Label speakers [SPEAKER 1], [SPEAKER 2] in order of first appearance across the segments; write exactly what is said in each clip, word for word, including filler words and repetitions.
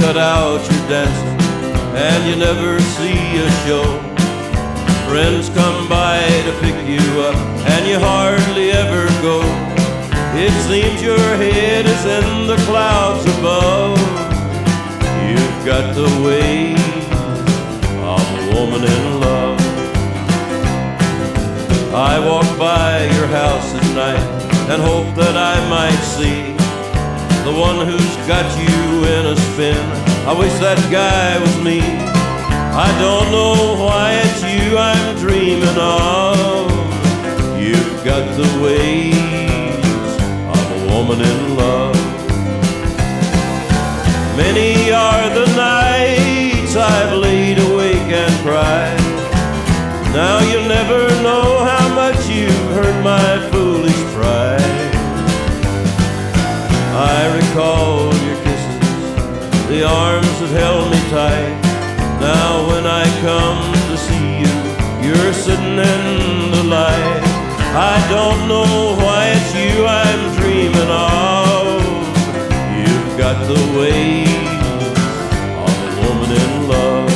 [SPEAKER 1] cut out your dancing, and you never see a show. Friends come by to pick you up, and you hardly ever go. It seems your head is in the clouds above. You've got the ways of a woman in love. I walk by your house at night and hope that I might see the one who's got you in a spin. I wish that guy was me. I don't know why it's you I'm dreaming of. You've got the ways of a woman in love. Many are the nights I've laid awake and cried. Now you'll never know how much you've hurt my foolish pride. I recall your kisses, the arms that held me tight. Now when I come to see you, you're sitting in the light. I don't know why it's you I'm dreaming of. You've got the ways of a woman in love.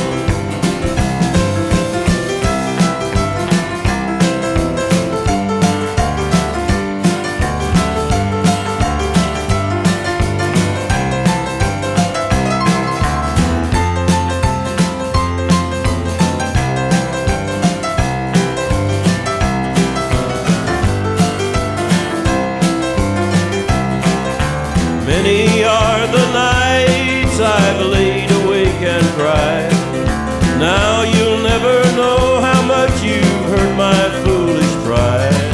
[SPEAKER 1] Many are the nights I've laid awake and cried. Now you'll never know how much you've hurt my foolish pride.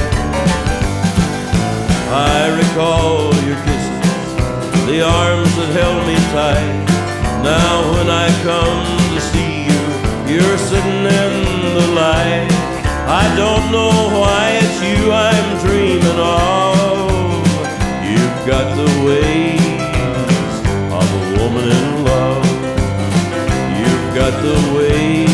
[SPEAKER 1] I recall your kisses, the arms that held me tight. Now when I come to see you, you're sitting in the light. I don't know why it's you I'm dreaming of. You've got the ways of a woman in love. You've got the ways